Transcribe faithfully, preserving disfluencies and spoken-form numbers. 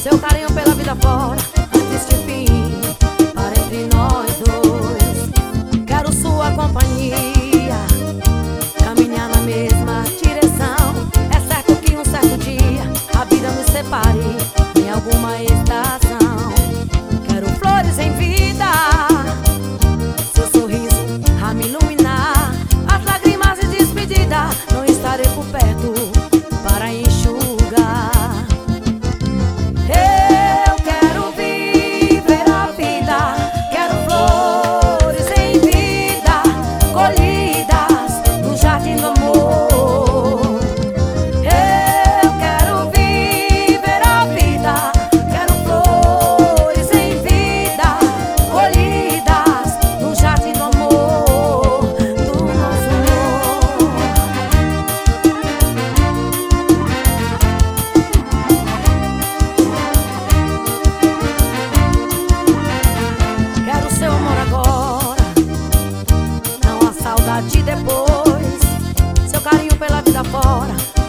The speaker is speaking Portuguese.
seu carinho pela vida fora, antes de fim, para entre nós dois. Quero sua companhia, caminhar na mesma direção. É certo que um certo dia a vida nos separe em alguma estação. Quero flores em vida, seu sorriso a me iluminar. As lágrimas de despedida, não estarei por perto para enxugar. Eu quero viver a vida, quero flores em vida, colhidas no jardim do amor. Eu quero viver a vida, quero flores em vida, colhidas no jardim do amor, do nosso amor. Quero seu amor agora, não há saudade depois. Seu carinho pela vida fora,